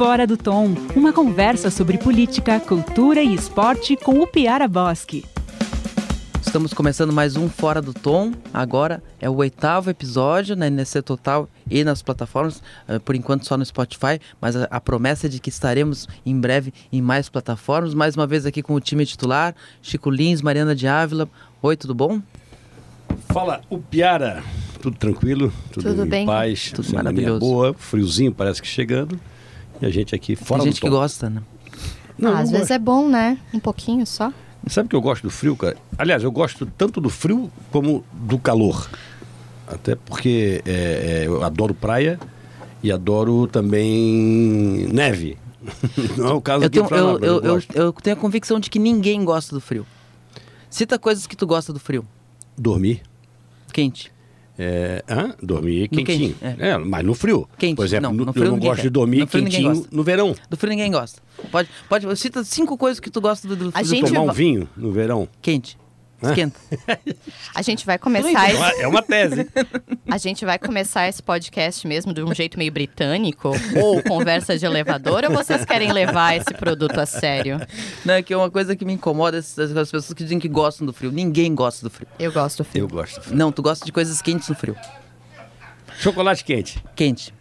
Fora do Tom, uma conversa sobre política, cultura e esporte com o Piara Boschi. Estamos começando mais um Fora do Tom. Agora é o 8º episódio na NSC Total e nas plataformas, por enquanto só no Spotify, mas a promessa é de que estaremos em breve em mais plataformas. Mais uma vez aqui com o time titular, Chico Lins, Mariana de Ávila. Oi, tudo bom? Fala, o Piara. Tudo tranquilo? Tudo bem? Paz, tudo maravilhoso. Boa, friozinho parece que chegando. E a gente aqui fora do tom. Tem gente que gosta, né? Não, às vezes é bom, né? Um pouquinho só. Sabe que eu gosto do frio, cara? Aliás, eu gosto tanto do frio como do calor. Até porque eu adoro praia e adoro também neve. Não é o caso aqui em Florianópolis. Eu tenho a convicção de que ninguém gosta do frio. Cita coisas que tu gosta do frio. Dormir. Quente. Dormir quentinho. Quente, mas no frio. Quente. Por exemplo, no frio eu não gosto de dormir quentinho no verão. Do frio ninguém gosta. Pode, cita 5 coisas que tu gosta do frio. Tomar um vinho no verão. Quente. Esquenta. A gente vai começar... É uma tese. A gente vai começar esse podcast mesmo de um jeito meio britânico? Ou conversa de elevador? Ou vocês querem levar esse produto a sério? Não, é que é uma coisa que me incomoda, as pessoas que dizem que gostam do frio. Ninguém gosta do frio. Eu gosto do frio. Eu gosto do frio. Não, tu gosta de coisas quentes no frio. Chocolate quente. Quente.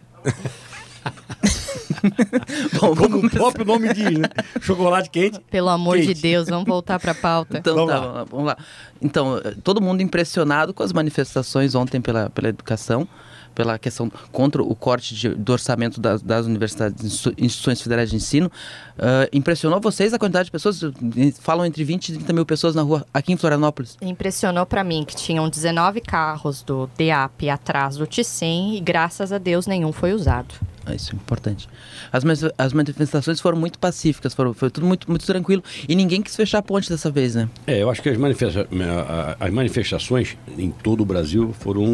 Bom, como o próprio nome diz, né? Chocolate quente. Pelo amor quente. de Deus, vamos voltar para a pauta. Então, vamos lá. Então, todo mundo impressionado com as manifestações ontem pela educação, pela questão contra o corte do orçamento das universidades, instituições federais de ensino. Impressionou vocês a quantidade de pessoas? Falam entre 20 e 30 mil pessoas na rua aqui em Florianópolis. Impressionou para mim que tinham 19 carros do DEAP atrás do TICEM e graças a Deus nenhum foi usado. Isso é importante. As manifestações foram muito pacíficas, foi tudo muito, muito tranquilo e ninguém quis fechar a ponte dessa vez, né? Eu acho que as manifestações em todo o Brasil foram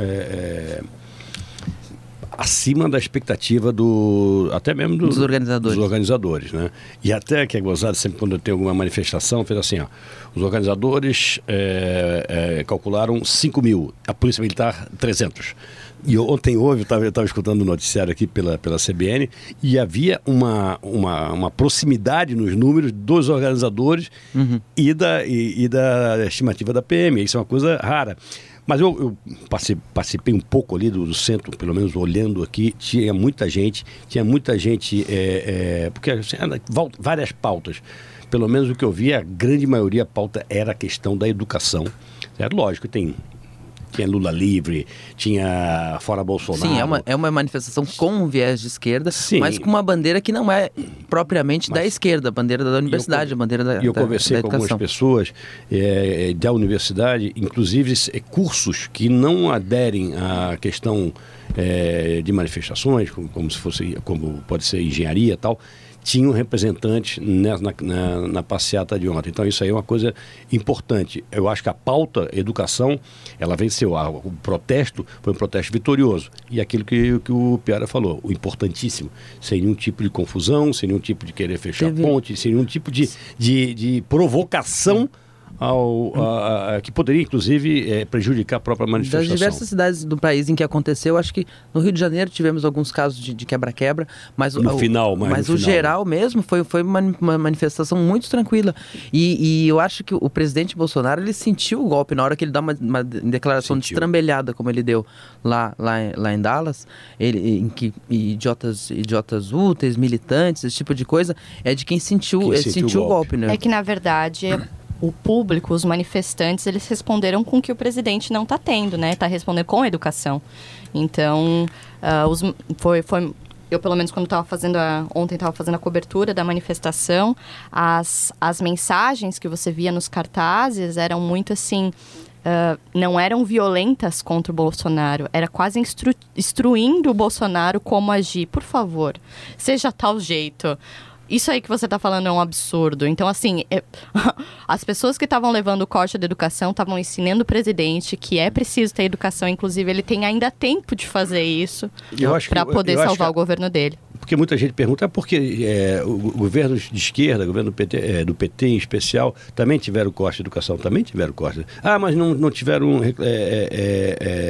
acima da expectativa até mesmo dos organizadores, né? E até que é gozado sempre quando tem alguma manifestação, fez assim, ó, os organizadores calcularam 5 mil, a Polícia Militar 300. E ontem eu estava escutando o noticiário aqui pela CBN e havia uma proximidade nos números dos organizadores e da estimativa da PM. Isso é uma coisa rara. Mas eu participei um pouco ali do centro, pelo menos olhando aqui, tinha muita gente, porque assim, várias pautas. Pelo menos o que eu vi, a grande maioria a pauta era a questão da educação. Lógico, tinha Lula livre, tinha fora Bolsonaro. Sim, é uma manifestação com um viés de esquerda, sim, mas com uma bandeira que não é propriamente da esquerda, a bandeira da universidade, a bandeira da educação. E eu conversei com algumas pessoas da universidade, inclusive cursos que não aderem à questão de manifestações, como pode ser engenharia e tal, tinham representantes na passeata de ontem. Então isso aí é uma coisa importante. Eu acho que a pauta educação, ela venceu. O protesto foi um protesto vitorioso. E aquilo que o Piara falou, o importantíssimo, sem nenhum tipo de confusão, sem nenhum tipo de querer fechar ponte, sem nenhum tipo de provocação que poderia, inclusive, prejudicar a própria manifestação. Das diversas cidades do país em que aconteceu, acho que no Rio de Janeiro tivemos alguns casos de quebra-quebra, mas o geral mesmo foi uma manifestação muito tranquila. E eu acho que o presidente Bolsonaro, ele sentiu o golpe na hora que ele dá uma declaração destrambelhada, como ele deu lá em Dallas, em que idiotas úteis, militantes, esse tipo de coisa, é de quem sentiu o golpe, né? É que, na verdade, o público, os manifestantes, eles responderam com o que o presidente não está tendo, né? Está respondendo com a educação. Então, eu, pelo menos, quando ontem estava fazendo a cobertura da manifestação, as mensagens que você via nos cartazes eram muito assim, não eram violentas contra o Bolsonaro, era quase instruindo o Bolsonaro como agir. Por favor, seja tal jeito. Isso aí que você está falando é um absurdo. Então, assim, as pessoas que estavam levando o corte da educação estavam ensinando o presidente que é preciso ter educação. Inclusive, ele tem ainda tempo de fazer isso para poder salvar o governo dele. Porque muita gente pergunta por que o governo de esquerda, o governo do PT em especial, também tiveram corte de educação, também tiveram corte. Mas não tiveram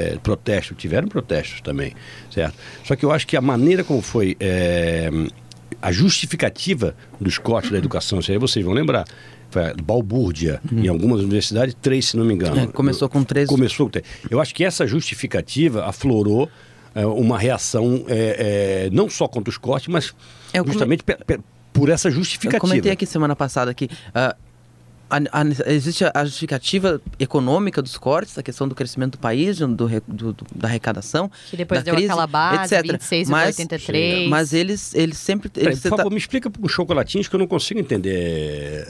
protesto, tiveram protestos também, certo? Só que eu acho que a maneira como foi a justificativa dos cortes da educação, isso aí vocês vão lembrar, foi balbúrdia, em algumas universidades, 3, se não me engano. Começou com 3. Começou com 3. Eu acho que essa justificativa aflorou uma reação não só contra os cortes, mas justamente por essa justificativa. Eu comentei aqui semana passada que existe a justificativa econômica dos cortes, a questão do crescimento do país, da arrecadação, que depois da deu crise, aquela base, etc. 26,83. Mas eles sempre... Por favor, me explica com chocolatinhos que eu não consigo entender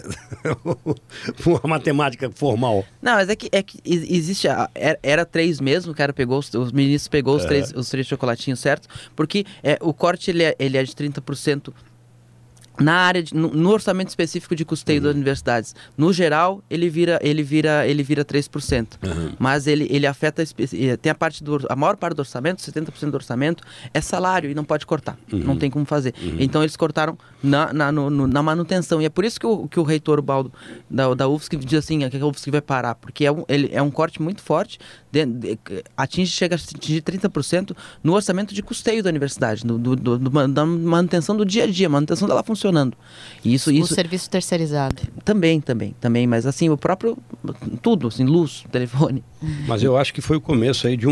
uma matemática formal. Não, mas é que existe... Era 3 mesmo, o cara pegou, os ministros pegou os 3 chocolatinhos, certo? Porque o corte ele é de 30%. Na área no orçamento específico de custeio das universidades. No geral, ele vira 3%. Mas ele afeta... Tem a maior parte do orçamento, 70% do orçamento, é salário e não pode cortar. Não tem como fazer. Então, eles cortaram na manutenção. E é por isso que o reitor Baldo da UFSC diz assim, que a UFSC vai parar. Porque é um corte muito forte, chega a atingir 30% no orçamento de custeio da universidade, da manutenção do dia a dia, manutenção dela funcionando. O serviço terceirizado. Também, mas assim, o próprio, tudo, assim, luz, telefone. Mas eu acho que foi o começo aí de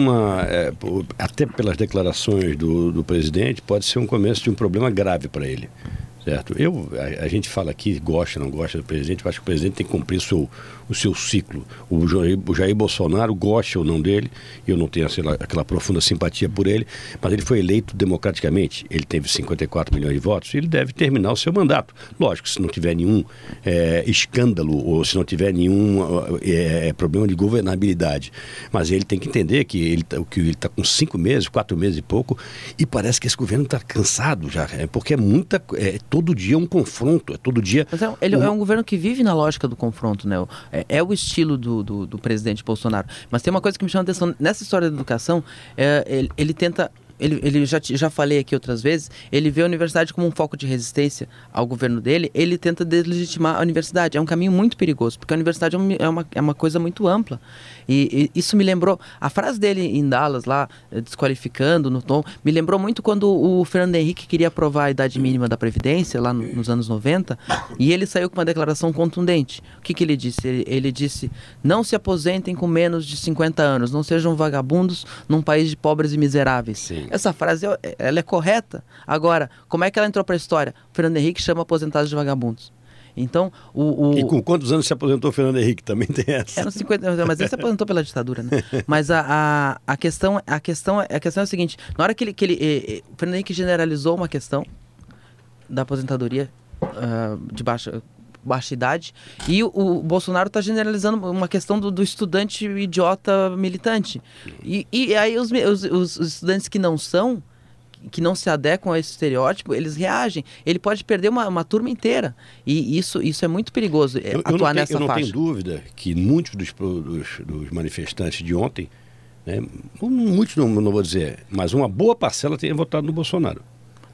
até pelas declarações do presidente, pode ser um começo de um problema grave para ele. Certo? A gente fala aqui, gosta, não gosta do presidente, eu acho que o presidente tem que cumprir o seu ciclo. O Jair Bolsonaro, gosta ou não dele, eu não tenho aquela profunda simpatia por ele, mas ele foi eleito democraticamente, ele teve 54 milhões de votos, e ele deve terminar o seu mandato. Lógico, se não tiver nenhum escândalo, ou se não tiver nenhum problema de governabilidade, mas ele tem que entender que ele está com 5 meses, 4 meses e pouco, e parece que esse governo está cansado já, porque todo dia um confronto, todo dia... Mas ele é um governo que vive na lógica do confronto, né? É o estilo do presidente Bolsonaro. Mas tem uma coisa que me chama a atenção, nessa história da educação, ele tenta... Ele já falei aqui outras vezes, ele vê a universidade como um foco de resistência ao governo dele, ele tenta deslegitimar a universidade. É um caminho muito perigoso, porque a universidade é uma coisa muito ampla. E isso me lembrou, a frase dele em Dallas, lá, desqualificando no tom, me lembrou muito quando o Fernando Henrique queria aprovar a idade mínima da Previdência, lá nos anos 90, e ele saiu com uma declaração contundente. O que ele disse? Ele disse, não se aposentem com menos de 50 anos, não sejam vagabundos num país de pobres e miseráveis. Sim. Essa frase, ela é correta. Agora, como é que ela entrou para a história? O Fernando Henrique chama aposentados de vagabundos. Então, E com quantos anos se aposentou o Fernando Henrique? Também tem essa. Era 50, mas ele se aposentou pela ditadura, né? Mas a questão é o seguinte, na hora que o Fernando Henrique generalizou uma questão da aposentadoria de baixa idade, e o Bolsonaro está generalizando uma questão do estudante idiota militante. E aí os estudantes que não se adequam a esse estereótipo, eles reagem. Ele pode perder uma turma inteira. E isso é muito perigoso, atuar nessa faixa. Eu não tenho dúvida que muitos dos manifestantes de ontem, né, muitos não vou dizer, mas uma boa parcela tenha votado no Bolsonaro.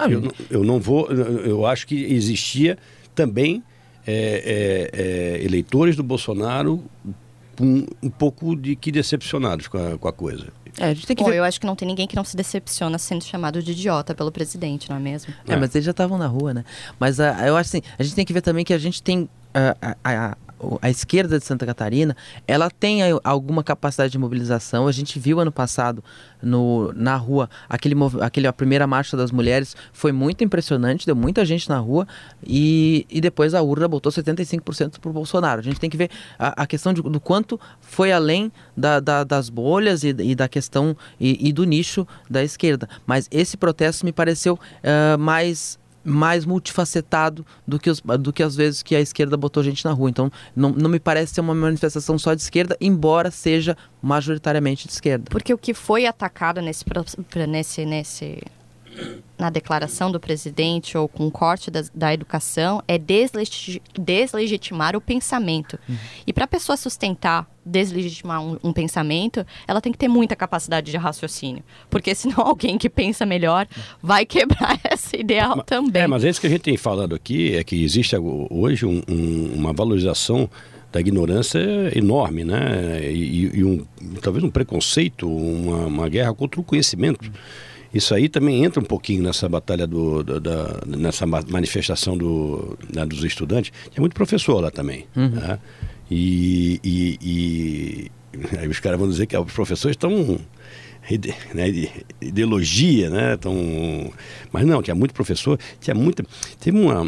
Eu acho que existia também eleitores do Bolsonaro um pouco decepcionados com a coisa. A gente tem que ver... Eu acho que não tem ninguém que não se decepciona sendo chamado de idiota pelo presidente, não é mesmo? Mas eles já estavam na rua, né? Mas eu acho assim, a gente tem que ver também que a gente tem a esquerda de Santa Catarina, ela tem alguma capacidade de mobilização. A gente viu ano passado na rua, a primeira marcha das mulheres foi muito impressionante, deu muita gente na rua e depois a urna botou 75% para o Bolsonaro. A gente tem que ver a questão do quanto foi além das bolhas e da questão e do nicho da esquerda. Mas esse protesto me pareceu mais multifacetado do que às vezes que a esquerda botou gente na rua. Então, não me parece ser uma manifestação só de esquerda, embora seja majoritariamente de esquerda. Porque o que foi atacado na declaração do presidente ou com o corte da educação é deslegitimar o pensamento. E para a pessoa deslegitimar um pensamento, ela tem que ter muita capacidade de raciocínio. Porque senão alguém que pensa melhor vai quebrar essa ideal também. Mas é isso que a gente tem falado aqui, é que existe hoje uma valorização da ignorância enorme, né? E talvez um preconceito, uma guerra contra o conhecimento. Isso aí também entra um pouquinho nessa batalha, nessa manifestação dos estudantes. Tem muito professor lá também. Né? E aí os caras vão dizer que os professores estão... ideologia, né? Mas não, tinha muito professor, teve uma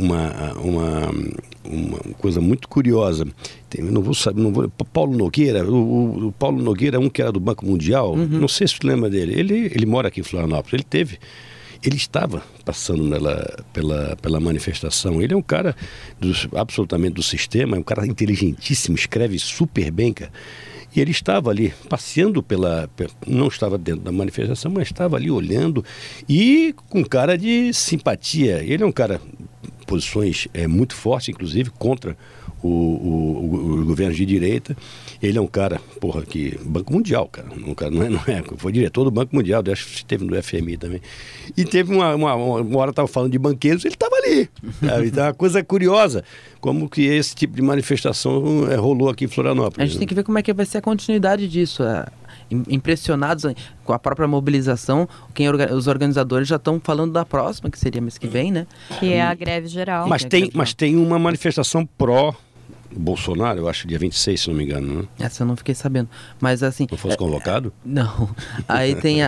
coisa muito curiosa. Paulo Nogueira, o Paulo Nogueira é um que era do Banco Mundial, não sei se você lembra dele, ele mora aqui em Florianópolis, ele estava passando pela manifestação. Ele é um cara absolutamente do sistema, é um cara inteligentíssimo, escreve super bem, cara. E ele estava ali passeando não estava dentro da manifestação, mas estava ali olhando e com cara de simpatia. Ele é um cara de posições muito fortes, inclusive, contra o governo de direita. Ele é um cara, que Banco Mundial, cara. Foi diretor do Banco Mundial, acho que esteve no FMI também. E teve uma hora, estava falando de banqueiros, ele estava ali. Então, uma coisa curiosa, como que esse tipo de manifestação rolou aqui em Florianópolis. A gente tem que ver como é que vai ser a continuidade disso. Impressionados com a própria mobilização, os organizadores já estão falando da próxima, que seria mês que vem, né? Que é a greve geral. Mas tem uma manifestação Bolsonaro, eu acho, dia 26, se não me engano, né? Essa eu não fiquei sabendo. Mas assim... Não fosse convocado? Não. Aí tem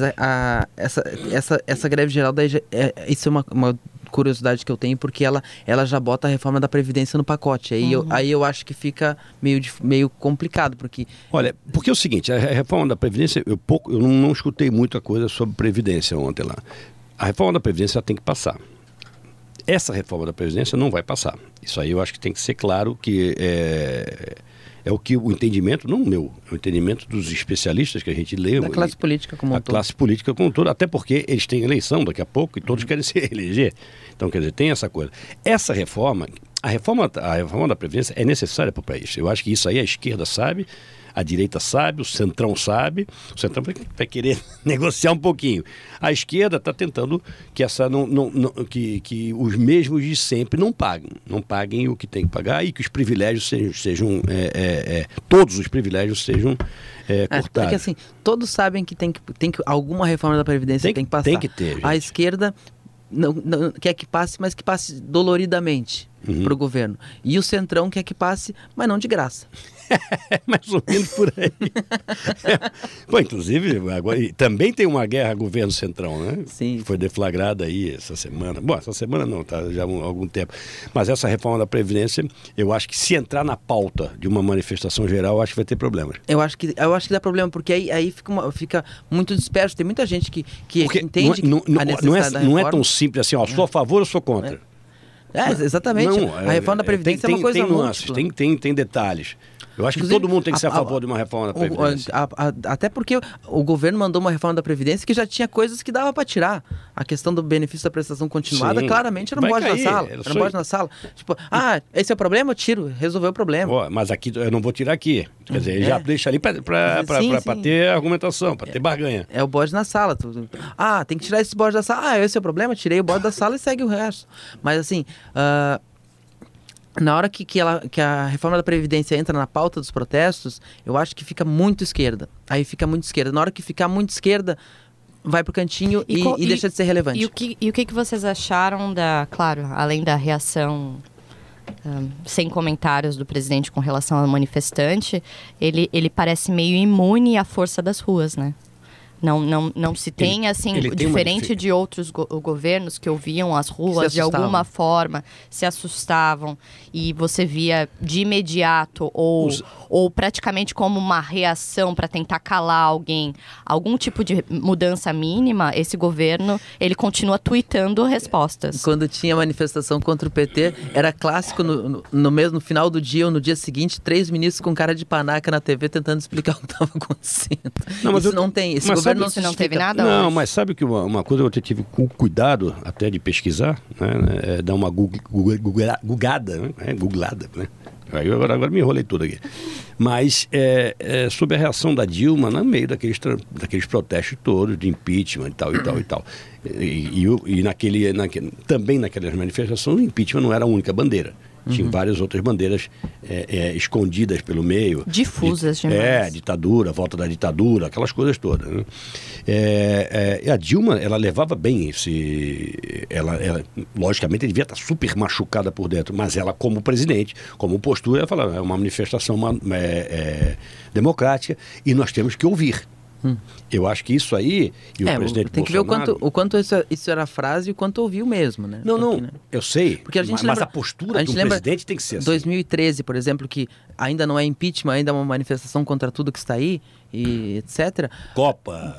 essa greve geral, daí isso é uma curiosidade que eu tenho, porque ela já bota a reforma da Previdência no pacote. Aí eu acho que fica meio complicado, porque... Olha, porque é o seguinte, a reforma da Previdência, eu não escutei muita coisa sobre Previdência ontem lá. A reforma da Previdência já tem que passar. Essa reforma da Previdência não vai passar. Isso aí eu acho que tem que ser claro que é o que o entendimento, não o meu, é o entendimento dos especialistas que a gente lê. Da classe política como um todo. Da classe política como um todo, até porque eles têm eleição daqui a pouco e todos querem se eleger. Então, quer dizer, tem essa coisa. Essa reforma, a reforma da Previdência é necessária para o país. Eu acho que isso aí a esquerda sabe, a direita sabe, o centrão sabe. O centrão vai querer negociar um pouquinho. A esquerda está tentando que que os mesmos de sempre não paguem o que tem que pagar e que os privilégios sejam todos os privilégios sejam cortados. Porque assim, todos sabem que tem que alguma reforma da Previdência tem que passar. Tem que ter, gente. A esquerda não quer que passe, mas que passe doloridamente para o governo. E o centrão quer que passe, mas não de graça. Mais ou menos por aí. Inclusive, agora, também tem uma guerra governo-centrão, né? Sim. Foi deflagrada aí essa semana. Bom, essa semana não, tá já há algum tempo. Mas essa reforma da Previdência, eu acho que se entrar na pauta de uma manifestação geral, eu acho que vai ter problemas. Eu acho que dá problema, porque aí fica muito disperso. Tem muita gente que entende a necessidade da reforma. Não é tão simples assim, sou a favor ou sou contra. Exatamente. A reforma da Previdência é uma coisa múltipla. Tem detalhes. Eu acho que todo mundo tem que ser a favor de uma reforma da Previdência. Até porque o governo mandou uma reforma da Previdência que já tinha coisas que dava para tirar. A questão do benefício da prestação continuada, claramente era um bode na sala. Era um bode na sala. Tipo, esse é o problema, eu tiro. Resolveu o problema. Mas aqui eu não vou tirar aqui. Quer dizer, ele já deixa ali para ter argumentação, para ter barganha. É o bode na sala. Tem que tirar esse bode da sala. Esse é o problema, tirei o bode da sala e segue o resto. Mas assim... Na hora que a reforma da Previdência entra na pauta dos protestos, eu acho que fica muito esquerda. Aí fica muito esquerda. Na hora que ficar muito esquerda, vai pro cantinho e deixa de ser relevante. E o que vocês acharam claro, além da reação sem comentários do presidente com relação ao manifestante, ele parece meio imune à força das ruas, né? Não se tem, assim, diferente de outros governos que ouviam as ruas de alguma forma, se assustavam, e você via de imediato ou praticamente como uma reação para tentar calar alguém, algum tipo de mudança mínima, esse governo, ele continua tuitando respostas. Quando tinha manifestação contra o PT, era clássico no final do dia ou no dia seguinte, 3 ministros com cara de panaca na TV tentando explicar o que estava acontecendo. Não tem. Esse governo não teve nada Não, hoje. Mas sabe que uma coisa eu tive cuidado até de pesquisar, né? Dar uma googlada, né? Googlada, né? Agora me enrolei tudo aqui. Mas sobre a reação da Dilma no meio daqueles protestos todos de impeachment e tal. E também naquelas manifestações, o impeachment não era a única bandeira. Tinha várias outras bandeiras escondidas pelo meio. Difusas demais. Ditadura, volta da ditadura, aquelas coisas todas. Né? A Dilma, ela levava bem ela logicamente, devia estar super machucada por dentro, mas ela, como presidente, como postura, ela falava, é uma manifestação democrática e nós temos que ouvir. Eu acho que isso aí, e o presidente tem que Bolsonaro... ver o quanto isso era frase e o quanto ouviu mesmo, né? Não, eu sei, porque a gente lembra, a postura do presidente tem que ser assim. 2013, por exemplo, que ainda não é impeachment, ainda é uma manifestação contra tudo que está aí, e etc. Copa,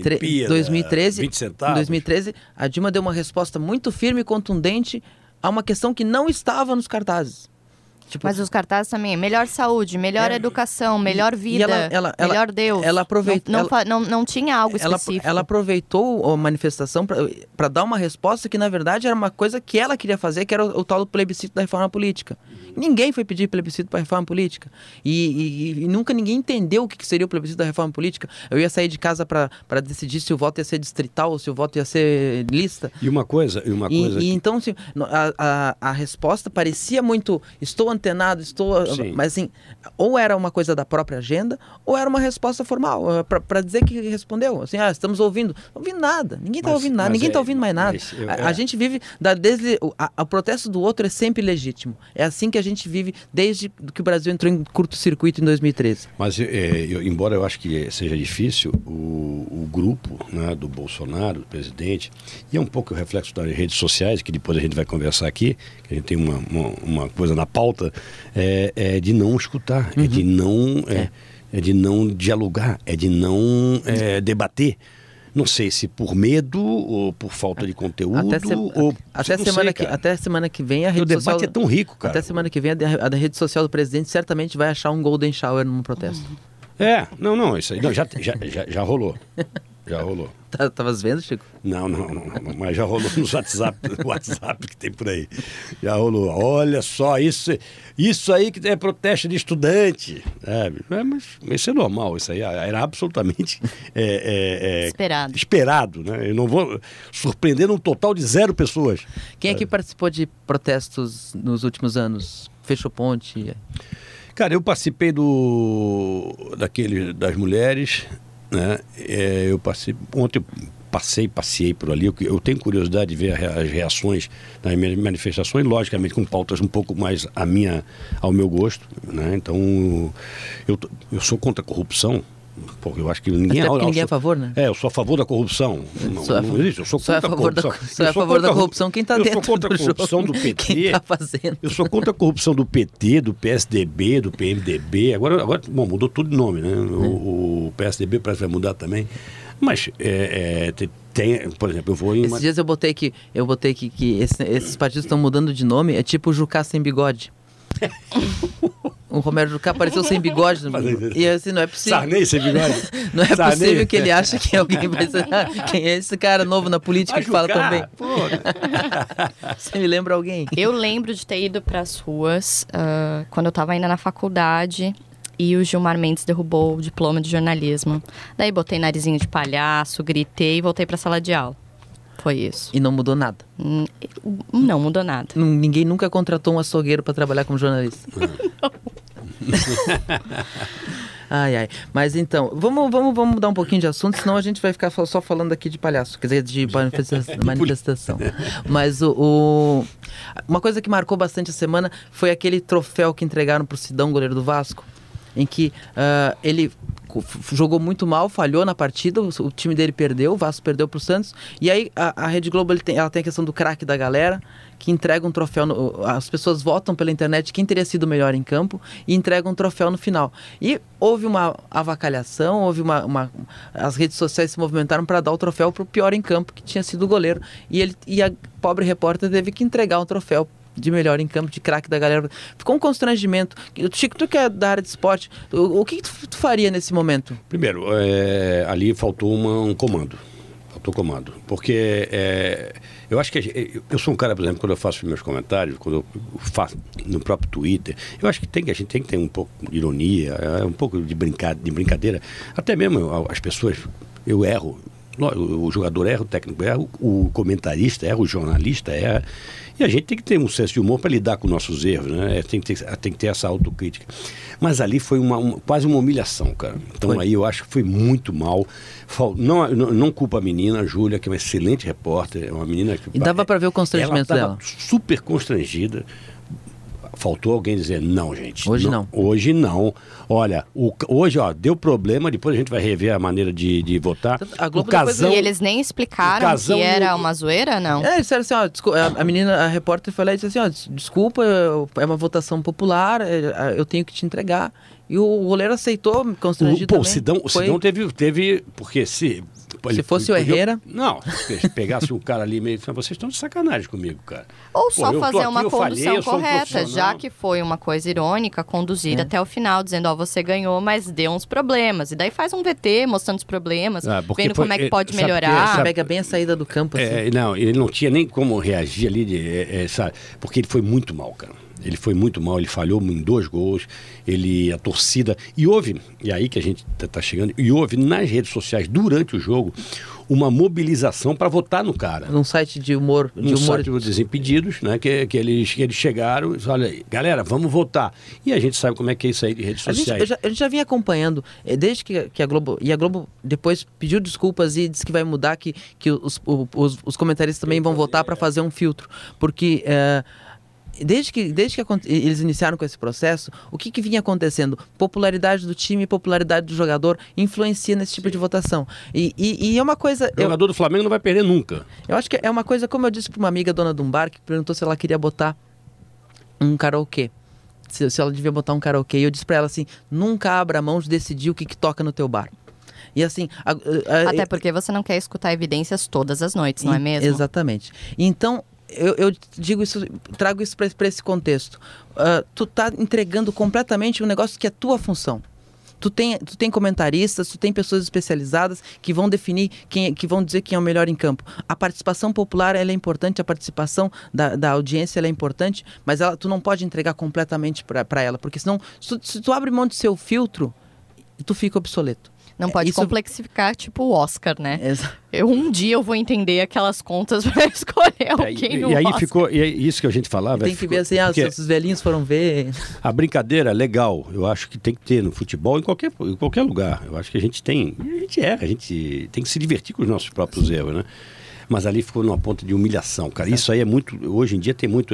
2013, 20 centavos. Em 2013, a Dilma deu uma resposta muito firme e contundente a uma questão que não estava nos cartazes. Mas os cartazes também, melhor saúde, melhor educação, melhor vida, melhor Deus. Ela aproveitou... Não tinha algo específico. Ela aproveitou a manifestação para dar uma resposta que, na verdade, era uma coisa que ela queria fazer, que era o tal do plebiscito da reforma política. Ninguém foi pedir plebiscito para a reforma política. E nunca ninguém entendeu o que seria o plebiscito da reforma política. Eu ia sair de casa para decidir se o voto ia ser distrital ou se o voto ia ser lista. Então, assim, a resposta parecia muito... Estou antenado, mas assim, ou era uma coisa da própria agenda, ou era uma resposta formal, para dizer que respondeu. Assim, estamos ouvindo. Não ouvindo nada. Ninguém está ouvindo nada. Ninguém está ouvindo mais nada. A gente vive... O protesto do outro é sempre legítimo. É assim que a gente vive desde que o Brasil entrou em curto-circuito em 2013. Mas, embora eu acho que seja difícil, o grupo, né, do Bolsonaro, do presidente, e é um pouco o reflexo das redes sociais, que depois a gente vai conversar aqui, que a gente tem uma coisa na pauta, de não escutar, é de não dialogar, é de não debater. Não sei se por medo ou por falta de conteúdo. Até semana que vem a rede social... O debate é tão rico, cara. Até semana que vem a rede social do presidente certamente vai achar um golden shower num protesto. Isso aí já rolou. Já rolou. Estavas vendo, Chico? Não, mas já rolou nos WhatsApp que tem por aí. Já rolou. Olha só, isso aí que é protesto de estudante. Mas isso é normal, isso aí era absolutamente esperado. Né? Eu não vou surpreender um total de 0 pessoas. Quem aqui participou de protestos nos últimos anos? Fechou ponte? Cara, eu participei das mulheres... Né? Ontem eu passei por ali. Eu tenho curiosidade de ver as reações das manifestações, logicamente com pautas um pouco mais ao meu gosto, né? Então eu sou contra a corrupção, porque eu acho que ninguém é a favor, né? Eu sou a favor da corrupção. Não existe. Eu sou contra a corrupção. Sou a favor da corrupção quem está dentro. Eu sou contra a corrupção do PT. Quem tá fazendo? Eu sou contra a corrupção do PT, do PSDB, do PMDB. Agora mudou tudo de nome, né? O PSDB parece que vai mudar também. Mas por exemplo, eu vou em... Esses dias eu botei que esses partidos estão mudando de nome. É tipo o Jucá sem bigode. O Romero Jucá apareceu sem bigode. E assim, não é possível. Sarney sem bigode. Não é possível que ele ache que alguém vai ser... Quem é esse cara novo na política que fala tão bem? Você me lembra alguém? Eu lembro de ter ido para as ruas quando eu estava ainda na faculdade e o Gilmar Mendes derrubou o diploma de jornalismo. Daí botei narizinho de palhaço, gritei e voltei para a sala de aula. Foi isso. E não mudou nada? Não mudou nada. Ninguém nunca contratou um açougueiro para trabalhar como jornalista? Ai. Mas então, vamos mudar um pouquinho de assunto, senão a gente vai ficar só falando aqui de palhaço, quer dizer, de manifestação. Mas uma coisa que marcou bastante a semana foi aquele troféu que entregaram para o Sidão, goleiro do Vasco, em que ele jogou muito mal, falhou na partida, o time dele perdeu, o Vasco perdeu pro Santos, e aí a Rede Globo ela tem a questão do craque da galera, que entrega um troféu, as pessoas votam pela internet quem teria sido o melhor em campo e entregam um troféu no final. E houve uma avacalhação, as redes sociais se movimentaram para dar o troféu pro pior em campo, que tinha sido o goleiro, e a pobre repórter teve que entregar um troféu de melhor em campo, de craque da galera. Ficou um constrangimento. Chico, tu que é da área de esporte, o que tu faria nesse momento? Primeiro, ali faltou um comando. faltou comando. Porque eu acho que eu sou um cara, por exemplo, quando eu faço meus comentários, quando eu faço no próprio Twitter, eu acho que a gente tem que ter um pouco de ironia, um pouco de brincadeira. Até mesmo as pessoas, eu erro. O jogador erra, o técnico erra, o comentarista erra, o jornalista erra. E a gente tem que ter um senso de humor para lidar com nossos erros, né? Tem que ter essa autocrítica. Mas ali foi quase uma humilhação, cara. Então aí eu acho que foi muito mal. Não culpa a menina, a Júlia, que é uma excelente repórter, é uma menina que... E dava para ver o constrangimento dela. Ela estava super constrangida. Faltou alguém dizer, não, gente. Hoje não. Hoje não. Olha, hoje, deu problema, depois a gente vai rever a maneira de votar. O Casão... E eles nem explicaram que era uma zoeira, não? Eles disseram assim, a menina, a repórter foi lá e disse assim, desculpa, é uma votação popular, eu tenho que te entregar. E o goleiro aceitou, constrangido também. O Sidão teve... Porque se fosse o Herrera... Não, se pegasse um cara ali meio... Vocês estão de sacanagem comigo, cara. Ou só fazer uma condução correta, já que foi uma coisa irônica, conduzir até o final, dizendo, você ganhou, mas deu uns problemas. E daí faz um VT mostrando os problemas, vendo como é que pode melhorar. Pega bem a saída do campo, assim. Não, ele não tinha nem como reagir ali, sabe? Porque ele foi muito mal, cara. Ele foi muito mal, ele falhou em 2 gols, a torcida... E aí que a gente está chegando, e houve nas redes sociais, durante o jogo, uma mobilização para votar no cara. Num site de humor... No site dos Desimpedidos, né, que eles chegaram e falaram, olha, galera, vamos votar. E a gente sabe como é que é isso aí de redes sociais. A gente já vinha acompanhando, desde que a Globo... E a Globo depois pediu desculpas e disse que vai mudar, que os comentaristas também vão votar para fazer um filtro. Porque... Desde que eles iniciaram com esse processo, o que vinha acontecendo? Popularidade do time, popularidade do jogador influencia nesse tipo de votação. E é uma coisa... O jogador do Flamengo não vai perder nunca. Eu acho que é uma coisa, como eu disse para uma amiga dona de um bar, que perguntou se ela queria botar um karaokê. Se ela devia botar um karaokê. E eu disse para ela assim, nunca abra mão de decidir o que toca no teu bar. E assim... Até porque você não quer escutar evidências todas as noites, não é mesmo? Exatamente. Então... Eu digo isso, trago isso para esse contexto. Tu tá entregando completamente um negócio que é tua função. Tu tem comentaristas, tu tem pessoas especializadas que vão definir, que vão dizer quem é o melhor em campo. A participação popular ela é importante, a participação da audiência ela é importante, mas tu não pode entregar completamente para ela, porque senão, se tu abre mão de seu filtro, tu fica obsoleto. Não pode complexificar, tipo o Oscar, né? Um dia eu vou entender aquelas contas para escolher alguém no Oscar. E aí ficou, e isso que a gente falava... Tem que ver assim, se os velhinhos foram ver... A brincadeira legal, eu acho que tem que ter no futebol, em qualquer lugar. Eu acho que a gente tem que se divertir com os nossos próprios erros, né? Mas ali ficou numa ponta de humilhação, cara. Isso aí é muito... Hoje em dia tem muito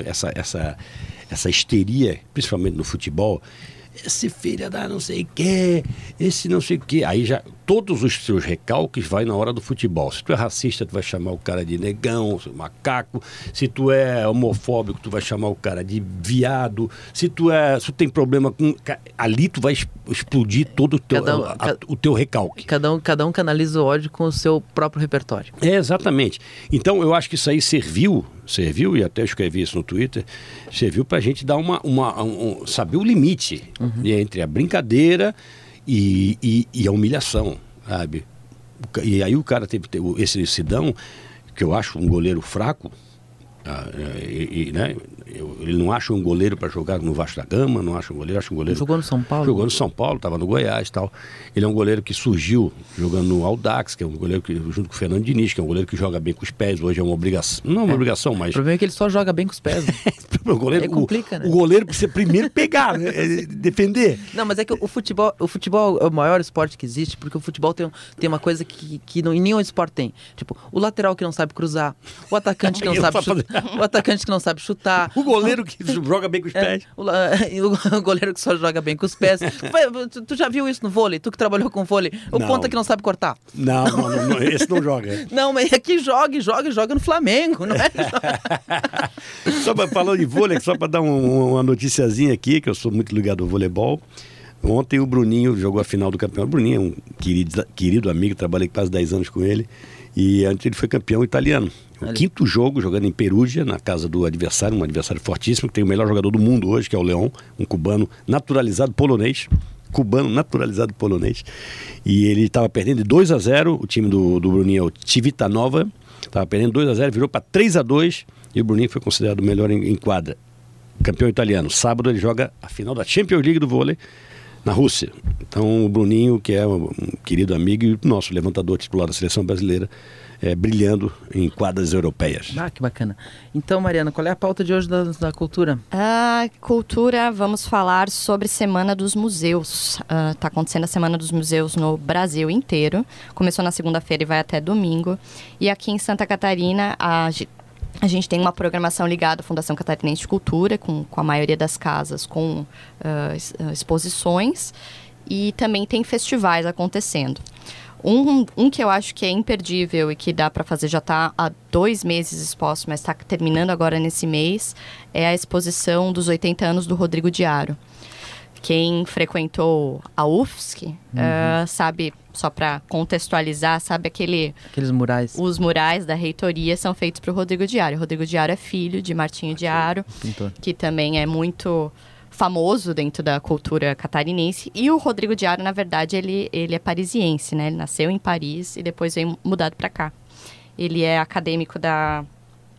essa histeria, principalmente no futebol... Esse filho da não sei o quê, esse não sei o quê. Aí já todos os seus recalques vai na hora do futebol. Se tu é racista, tu vai chamar o cara de negão, macaco. Se tu é homofóbico, tu vai chamar o cara de viado. Se tu tem problema com... Ali tu vai explodir todo o teu recalque. Cada um canaliza o ódio com o seu próprio repertório. Exatamente. Então eu acho que isso aí serviu, e até eu escrevi isso no Twitter, serviu pra gente dar saber o limite entre a brincadeira e a humilhação, sabe? E aí o cara teve esse Sidão, que eu acho um goleiro fraco, né? Ele não acha um goleiro para jogar no Vasco da Gama, não acha um goleiro, acha um goleiro... Jogou no São Paulo? Jogou no São Paulo, estava no Goiás e tal. Ele é um goleiro que surgiu jogando no Audax, que é um goleiro que, junto com o Fernando Diniz, que é um goleiro que joga bem com os pés, hoje é uma obrigação, não é uma obrigação, mas... O problema é que ele só joga bem com os pés. Né? Aí complica, né? O goleiro precisa primeiro pegar, né? Defender. Não, mas é que o futebol é o maior esporte que existe, porque o futebol tem uma coisa que nenhum esporte tem. Tipo, o lateral que não sabe cruzar, o atacante que não sabe chutar, o atacante que não sabe chutar, o goleiro que joga bem com os pés, o goleiro que só joga bem com os pés. Tu já viu isso no vôlei? Tu que trabalhou com vôlei, o ponta que não sabe cortar. Não, esse não joga. Não, mas aqui joga no Flamengo, não é? Só falando de vôlei, só para dar uma noticiazinha aqui, que eu sou muito ligado ao voleibol. Ontem o Bruninho jogou a final do campeonato. O Bruninho é um querido amigo, trabalhei quase 10 anos com ele. E antes ele foi campeão italiano. O quinto jogo, jogando em Perugia, na casa do adversário, um adversário fortíssimo, que tem o melhor jogador do mundo hoje, que é o Leão, um cubano naturalizado polonês, cubano naturalizado polonês. E ele estava perdendo de 2-0, o time do Bruninho é o Civitanova, estava perdendo 2-0, virou para 3-2 e o Bruninho foi considerado o melhor em quadra. Campeão italiano. Sábado ele joga a final da Champions League do vôlei na Rússia. Então o Bruninho, que é um querido amigo e nosso levantador titular da seleção brasileira, brilhando em quadras europeias. Que bacana. Então, Mariana, qual é a pauta de hoje da cultura? A cultura, vamos falar sobre Semana dos Museus. Está acontecendo a Semana dos Museus no Brasil inteiro. Começou na segunda-feira e vai até domingo. E aqui em Santa Catarina, a gente tem uma programação ligada à Fundação Catarinense de Cultura, com a maioria das casas com exposições. E também tem festivais acontecendo. Um que eu acho que é imperdível e que dá para fazer, já está há 2 meses exposto, mas está terminando agora nesse mês, é a exposição dos 80 anos do Rodrigo de Aro. Quem frequentou a UFSC sabe, só para contextualizar, sabe aqueles murais. Os murais da reitoria são feitos para o Rodrigo de Aro. O Rodrigo de Aro é filho de Martinho de Aro, pintor, que também é muito famoso dentro da cultura catarinense. E o Rodrigo de Aro, na verdade, ele é parisiense, né? Ele nasceu em Paris e depois veio mudado para cá. Ele é acadêmico da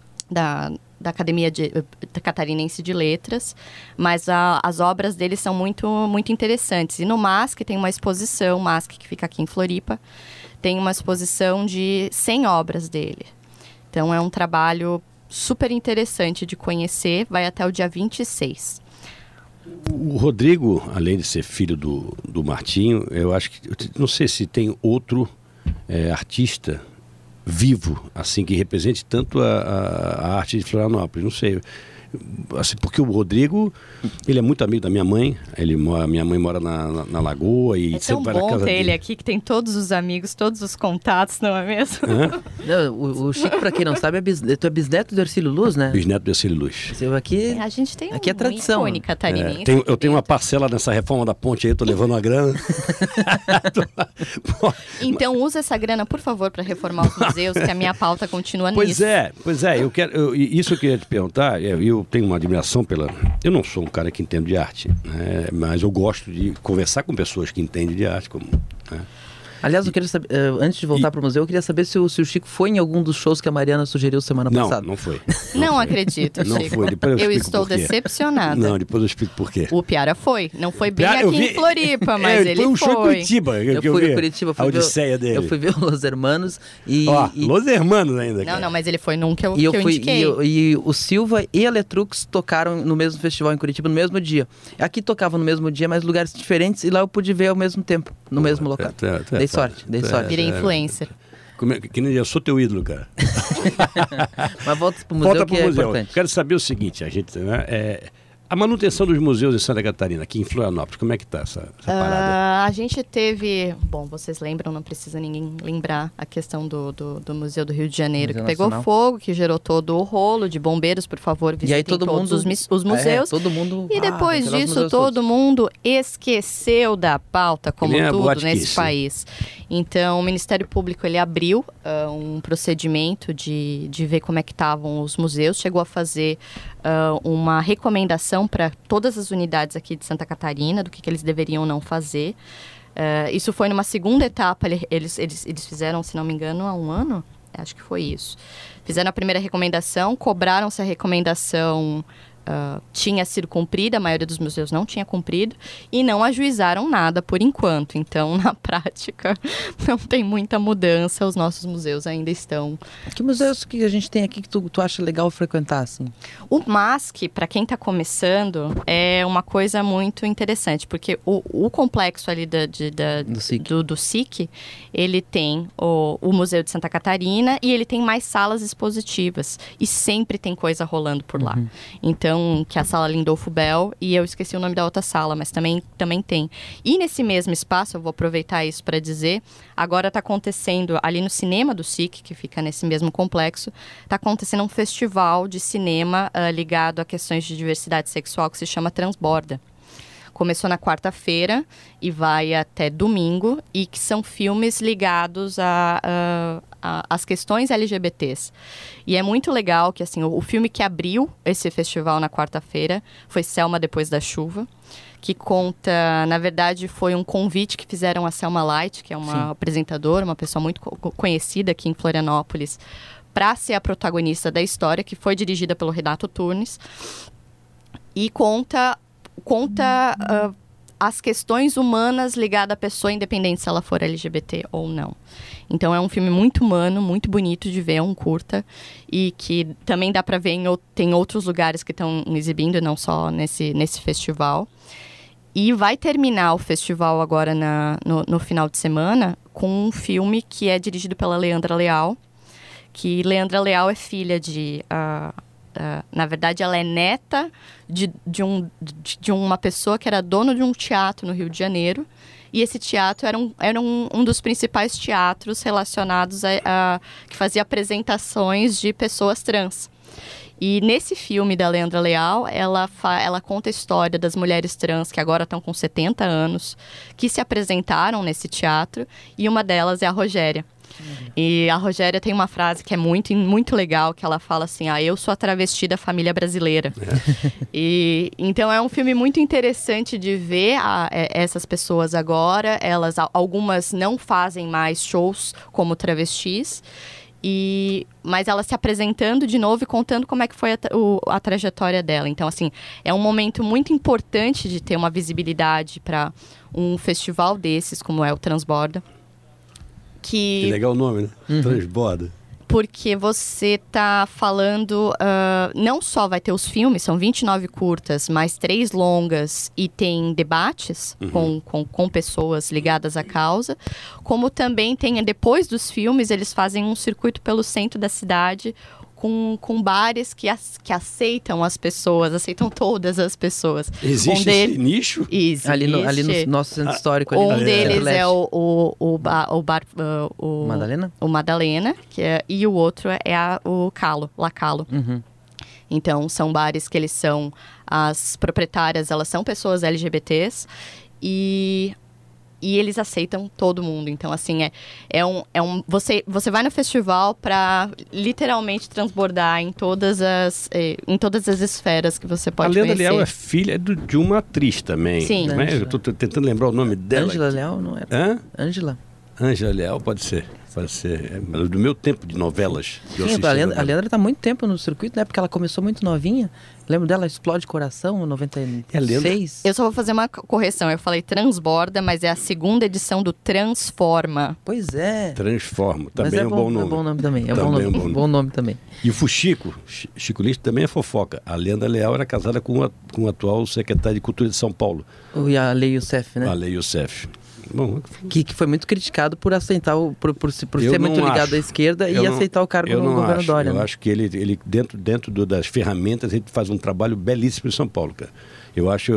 Academia Catarinense de Letras, mas as obras dele são muito, muito interessantes. E no MASC tem uma exposição, MASC que fica aqui em Floripa, tem uma exposição de 100 obras dele. Então é um trabalho super interessante de conhecer, vai até o dia 26. O Rodrigo, além de ser filho do Martinho, eu acho que, não sei se tem outro artista vivo, assim, que represente tanto a arte de Florianópolis, não sei. Assim, porque o Rodrigo, ele é muito amigo da minha mãe, minha mãe mora na Lagoa e sempre vai na casa dele. É tão bom ter ele aqui, que tem todos os amigos, todos os contatos, não é mesmo? Não, o Chico, pra quem não sabe, tu é bisneto do Ercílio Luz, né? Bisneto do Ercílio Luz. Aqui, a gente tem aqui é tradição. Ícone catarinense. Eu tenho uma parcela nessa reforma da ponte aí, tô levando uma grana. Então usa essa grana, por favor, para reformar os museus, que a minha pauta continua nisso. Pois é, isso eu queria te perguntar, eu tenho uma admiração eu não sou um cara que entende de arte, né, mas eu gosto de conversar com pessoas que entendem de arte, né? Aliás, eu queria saber, antes de voltar para o museu, eu queria saber se o Chico foi em algum dos shows que a Mariana sugeriu semana passada. Não foi. Não acredito, Chico. Não foi. Depois eu estou decepcionada. Não, depois eu explico por quê. O Piara foi. Não foi bem aqui em Floripa, mas ele foi. Foi um show em Curitiba. Eu fui em Curitiba. A odisseia dele. Eu fui ver o Los Hermanos e... Los Hermanos ainda. Não, mas ele foi num que eu indiquei. E o Silva e a Letrux tocaram no mesmo festival em Curitiba no mesmo dia. Aqui tocavam no mesmo dia, mas lugares diferentes, e lá eu pude ver ao mesmo tempo, no mesmo local. Dei sorte. Virei influencer. Que nem eu sou teu ídolo, cara. Mas volta pro museu, que é importante. Quero saber o seguinte, a manutenção dos museus em Santa Catarina, aqui em Florianópolis, como é que está essa parada? A gente teve... Bom, vocês lembram, não precisa ninguém lembrar a questão do Museu do Rio de Janeiro, que pegou fogo, que gerou todo o rolo de bombeiros, por favor, visitem todos os museus. Todo mundo... E depois disso, todo mundo esqueceu da pauta, como tudo nesse país. Então, o Ministério Público, ele abriu um procedimento de ver como é que estavam os museus, chegou a fazer uma recomendação para todas as unidades aqui de Santa Catarina, do que eles deveriam não fazer. Isso foi numa segunda etapa, eles fizeram, se não me engano, há 1 ano, acho que foi isso. Fizeram a primeira recomendação, cobraram se a recomendação tinha sido cumprida, a maioria dos museus não tinha cumprido, e não ajuizaram nada por enquanto. Então, na prática, não tem muita mudança, os nossos museus ainda estão... Que museus que a gente tem aqui que tu acha legal frequentar, assim? O MASC, para quem está começando, é uma coisa muito interessante, porque o complexo ali do SIC, ele tem o Museu de Santa Catarina e ele tem mais salas expositivas, e sempre tem coisa rolando por lá. Então, que é a sala Lindolfo Bell, e eu esqueci o nome da outra sala, mas também tem. E nesse mesmo espaço, eu vou aproveitar isso para dizer, agora está acontecendo ali no cinema do SIC, que fica nesse mesmo complexo, está acontecendo um festival de cinema ligado a questões de diversidade sexual que se chama Transborda. Começou na quarta-feira e vai até domingo, e que são filmes ligados às questões LGBTs. E é muito legal que, assim, o filme que abriu esse festival na quarta-feira foi Selma Depois da Chuva, que conta, na verdade, foi um convite que fizeram a Selma Light, que é uma apresentadora, uma pessoa muito conhecida aqui em Florianópolis, para ser a protagonista da história, que foi dirigida pelo Renato Turnes, e conta as questões humanas ligadas à pessoa, independente se ela for LGBT ou não. Então é um filme muito humano, muito bonito de ver, é um curta, e que também dá para ver tem outros lugares que estão exibindo, não só nesse festival. E vai terminar o festival agora no final de semana com um filme que é dirigido pela Leandra Leal, que Leandra Leal é filha de... na verdade, ela é neta de uma pessoa que era dono de um teatro no Rio de Janeiro. E esse teatro era um dos principais teatros relacionados que fazia apresentações de pessoas trans. E nesse filme da Leandra Leal, ela conta a história das mulheres trans que agora estão com 70 anos, que se apresentaram nesse teatro, e uma delas é a Rogéria. E a Rogéria tem uma frase que é muito, muito legal, que ela fala assim, eu sou a travesti da família brasileira. E então é um filme muito interessante de ver essas pessoas agora. Algumas não fazem mais shows como travestis, mas ela se apresentando de novo e contando como é que foi a trajetória dela. Então, assim, é um momento muito importante de ter uma visibilidade para um festival desses, como é o Transborda. Que legal o nome, né? Uhum. Transborda. Porque você tá falando... não só vai ter os filmes, são 29 curtas, mais 3 longas, e tem debates com pessoas ligadas à causa, como também tem, depois dos filmes, eles fazem um circuito pelo centro da cidade, com bares que aceitam as pessoas, aceitam todas as pessoas. Existe esse nicho? Existe. Ali no nosso centro histórico. Um deles é o bar... Madalena? O Madalena, e o outro é o Calo, La Calo. Uhum. Então, são bares que eles são... As proprietárias, elas são pessoas LGBTs e eles aceitam todo mundo. Então, assim, você vai no festival para literalmente transbordar em todas as esferas que você pode conhecer. A Leandra Leal é filha de uma atriz também. Sim. Né? Eu estou tentando lembrar o nome dela. Ângela Leal, não era? Hã? Ângela Leal, pode ser. Do meu tempo de novelas. Sim, a Leandra está há muito tempo no circuito, né? Porque ela começou muito novinha. Lembro dela, Explode Coração, 96. Eu só vou fazer uma correção. Eu falei Transborda, mas é a segunda edição do Transforma. Pois é. Transforma. Também é um bom nome. É bom nome também. Bom nome também. E o Fuxico, Chico List também é fofoca. A Leandra Leal era casada com o atual secretário de Cultura de São Paulo. O Ale Youssef, né? Ale Youssef. Bom, que foi muito criticado por aceitar, por ser muito ligado à esquerda e aceitar o cargo no governo Dória. Eu acho que ele dentro das ferramentas, ele faz um trabalho belíssimo em São Paulo, cara. Eu acho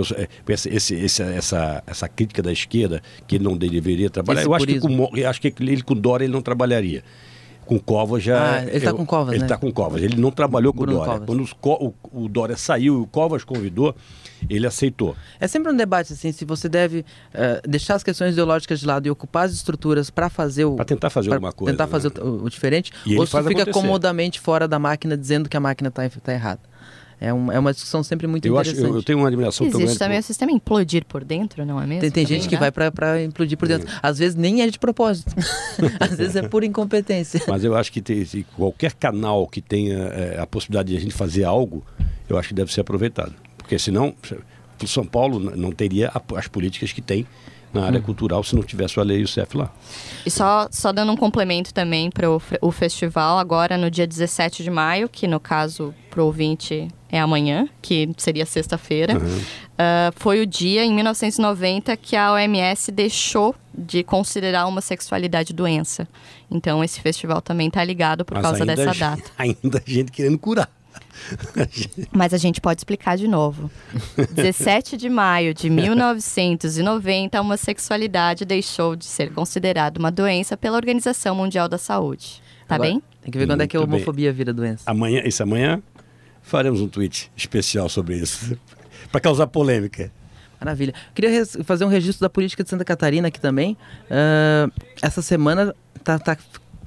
essa crítica da esquerda, que ele não deveria trabalhar, eu acho que ele com Dória ele não trabalharia. Com Covas já... ele está com Covas, né? Ele está com Covas. Ele não trabalhou com o Dória. Covas. Quando o Dória saiu e o Covas convidou, ele aceitou. É sempre um debate, assim, se você deve deixar as questões ideológicas de lado e ocupar as estruturas para fazer para tentar fazer alguma coisa. Tentar fazer o diferente, ou se fica comodamente fora da máquina dizendo que a máquina está errada. É uma discussão sempre muito interessante. Eu tenho uma admiração tão grande. Existe também o sistema implodir por dentro, não é mesmo? Tem gente que vai para implodir por dentro. Às vezes nem é de propósito. Às vezes é por incompetência. Mas eu acho que qualquer canal que tenha a possibilidade de a gente fazer algo, eu acho que deve ser aproveitado. Porque senão, São Paulo não teria as políticas que tem na área cultural se não tivesse o Ale Youssef lá. E só dando um complemento também para o festival, agora no dia 17 de maio, que no caso para o ouvinte é amanhã, que seria sexta-feira, foi o dia, em 1990, que a OMS deixou de considerar a homossexualidade doença. Então esse festival também está ligado por causa dessa data. Ainda gente querendo curar. Mas a gente pode explicar de novo. 17 de maio de 1990, a homossexualidade deixou de ser considerada uma doença pela Organização Mundial da Saúde. Tá agora, bem? Tem que ver quando é que a homofobia vira doença. Amanhã faremos um tweet especial sobre isso, para causar polêmica. Maravilha. Queria fazer um registro da política de Santa Catarina aqui também. Essa semana tá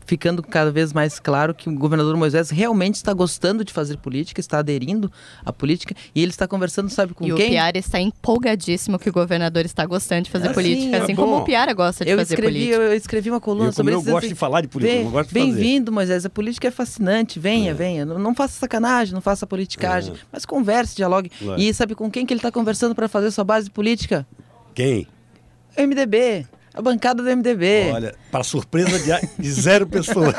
ficando cada vez mais claro que o governador Moisés realmente está gostando de fazer política, está aderindo à política, e ele está conversando, sabe com quem? E o Piara está empolgadíssimo que o governador está gostando de fazer política, assim como o Piara gosta de fazer política. Eu escrevi uma coluna sobre isso. Eu gosto de falar de política, eu gosto de fazer. Bem-vindo, Moisés, a política é fascinante, venha. Não faça sacanagem, não faça politicagem, mas converse, dialogue. E sabe com quem que ele está conversando para fazer sua base política? Quem? O MDB. A bancada do MDB. Olha, para surpresa de 0 pessoas.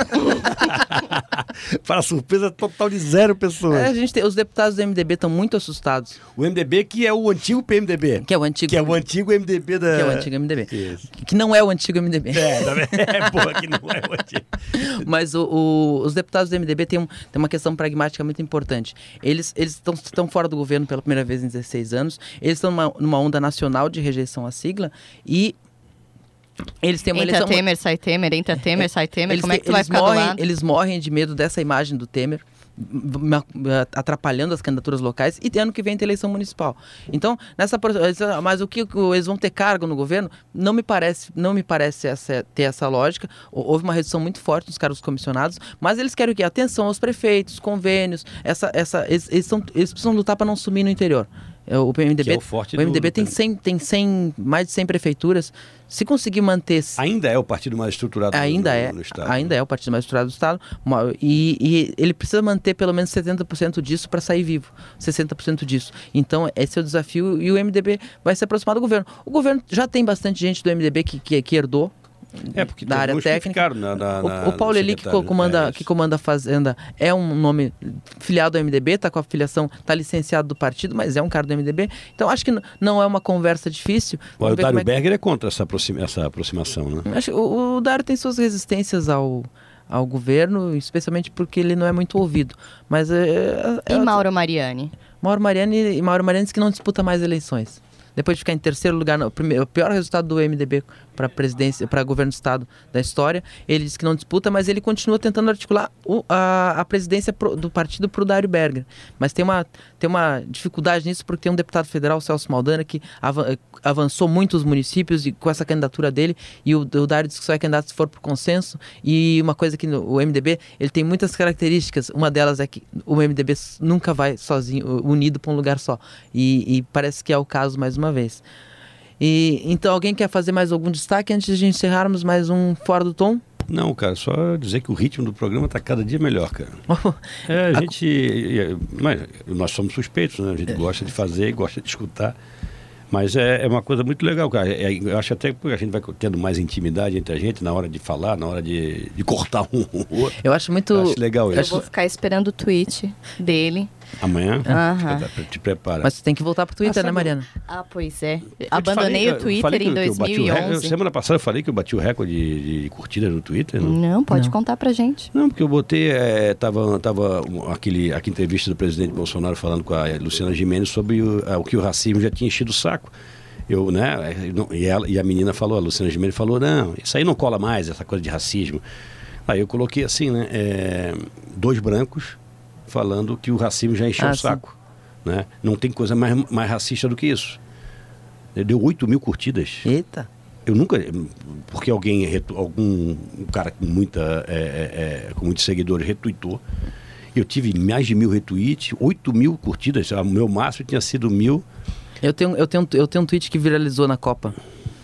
Para surpresa total de 0 pessoas. Os deputados do MDB estão muito assustados. O MDB que é o antigo PMDB. Que é o antigo MDB da... Que é o antigo MDB. Isso. Que não é o antigo MDB. Boa, que não é o antigo. Mas os deputados do MDB têm uma questão pragmática muito importante. Eles estão fora do governo pela primeira vez em 16 anos. Eles estão numa onda nacional de rejeição à sigla e eles têm uma entra eleição... Temer, sai Temer, entra Temer, sai Temer, como é que tu vai ficar do lado? Eles morrem de medo dessa imagem do Temer, atrapalhando as candidaturas locais, e ano que vem tem eleição municipal. Então, mas o que eles vão ter cargo no governo, não me parece ter essa lógica. Houve uma redução muito forte nos cargos comissionados, mas eles querem o quê? Atenção aos prefeitos, convênios, eles precisam lutar para não sumir no interior. O MDB tem mais de 100 prefeituras. Se conseguir manter... Ainda é o partido mais estruturado no Estado. Ainda é o partido mais estruturado do Estado. E ele precisa manter pelo menos 70% disso para sair vivo. 60% disso. Então, esse é o desafio e o MDB vai se aproximar do governo. O governo já tem bastante gente do MDB que herdou porque da área técnica. O Paulo Eli, que comanda a Fazenda, é um nome filiado ao MDB, está com a filiação, está licenciado do partido, mas é um cara do MDB. Então acho que não é uma conversa difícil. O Dário Berger é contra essa aproximação, né? O Dário tem suas resistências ao governo, especialmente porque ele não é muito ouvido. Mas e Mauro Mariani? Mauro Mariani diz que não disputa mais eleições. Depois de ficar em terceiro lugar, o pior resultado do MDB para presidência, para governo do estado da história, ele disse que não disputa, mas ele continua tentando articular a presidência do partido para o Dário Berger. Mas tem uma dificuldade nisso porque tem um deputado federal, Celso Maldana, que avançou muito os municípios e com essa candidatura dele, e o Dário disse que só é candidato se for por consenso. E uma coisa que o MDB, ele tem muitas características, uma delas é que o MDB nunca vai sozinho, unido para um lugar só, e parece que é o caso mais uma vez. Então, alguém quer fazer mais algum destaque antes de encerrarmos mais um Fora do Tom? Não, cara, só dizer que o ritmo do programa está cada dia melhor, cara. Mas nós somos suspeitos, né? A gente gosta de fazer, gosta de escutar. Mas é uma coisa muito legal, cara. Eu acho até que a gente vai tendo mais intimidade entre a gente na hora de falar, na hora de cortar um outro. Eu acho muito... Eu acho legal isso. Eu vou ficar esperando o tweet dele. Amanhã? Te prepara. Mas você tem que voltar pro Twitter, né, Mariana? Pois é. Abandonei o Twitter em 2011. Semana passada eu falei que eu bati o recorde de curtidas no Twitter. Não, pode contar pra gente. Não, porque eu botei... Tava aquela entrevista do presidente Bolsonaro falando com a Luciana Gimenez sobre o que o racismo já tinha enchido o saco. E a menina falou, a Luciana Gimenez falou, não, isso aí não cola mais, essa coisa de racismo. Aí eu coloquei assim, né? 2 brancos falando que o racismo já encheu o saco. Né? Não tem coisa mais racista do que isso. Deu 8 mil curtidas. Eita! Eu nunca... Porque algum cara com muitos seguidores retweetou. Eu tive mais de 1000 retweets, 8 mil curtidas. O meu máximo tinha sido 1000. Eu tenho um tweet que viralizou na Copa.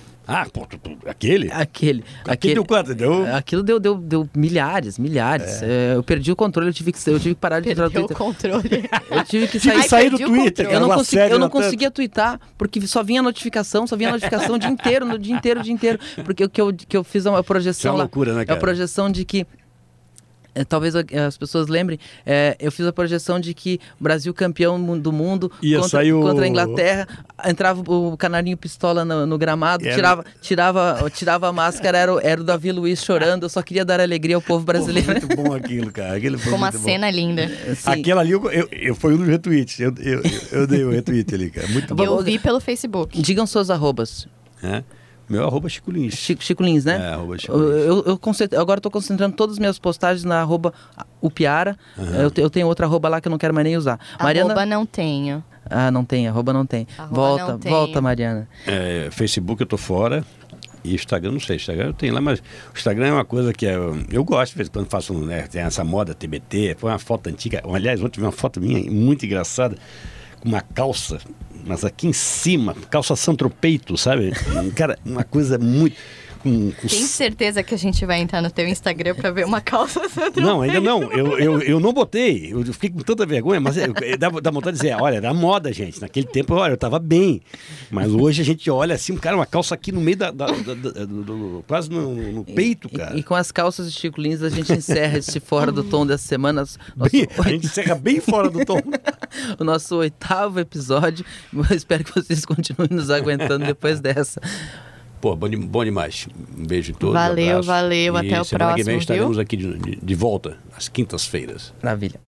Aquele? Aquele deu quanto? Aquilo deu milhares. Eu perdi o controle, eu tive que parar de entrar no Twitter. Perdeu o controle. Eu tive que sair do Twitter. Eu não conseguia twittar, porque só vinha notificação o dia inteiro. Porque o que eu fiz uma projeção lá. É uma loucura, né, cara? É a projeção de que... talvez as pessoas lembrem, eu fiz a projeção de que o Brasil campeão do mundo contra a Inglaterra, entrava o canarinho pistola no gramado, tirava a máscara, era o Davi Luiz chorando, eu só queria dar alegria ao povo brasileiro. Foi muito bom aquilo, cara. Foi uma cena linda. Sim. Aquela ali, eu foi um dos retweets, eu dei o retweet ali, cara. Muito bom. Eu vi pelo Facebook. Digam seus arrobas. Meu arroba Chico Lins. Chico Lins, né? Arroba Chico Lins. Agora estou concentrando todas as minhas postagens na arroba Upiara. Eu tenho outra arroba lá que eu não quero mais nem usar. Mariana... Arroba não tenho. Não tem, arroba não tem. Volta, Mariana. Facebook eu tô fora. E Instagram, não sei, Instagram eu tenho lá, mas o Instagram é uma coisa que eu gosto, de vez em quando faço, né, tem essa moda TBT, foi uma foto antiga, aliás, ontem vi uma foto minha muito engraçada, com uma calça, mas aqui em cima, calça santropeito, sabe? Cara, uma coisa muito... Tem certeza que a gente vai entrar no teu Instagram para ver uma calça santropeito? Não, ainda não, eu não botei, eu fiquei com tanta vergonha, mas dá vontade de dizer, olha, da moda, gente, naquele tempo, olha, eu tava bem, mas hoje a gente olha assim, cara, uma calça aqui no meio quase no peito, cara. E com as calças de Chico Lins a gente encerra esse Fora do Tom dessa semana. A gente encerra bem fora do tom. O nosso 8º episódio, eu espero que vocês continuem nos aguentando depois dessa. Pô, bom demais. Um beijo a todos. Valeu, até o próximo. Semana que vem estaremos aqui de volta, às quintas-feiras. Maravilha.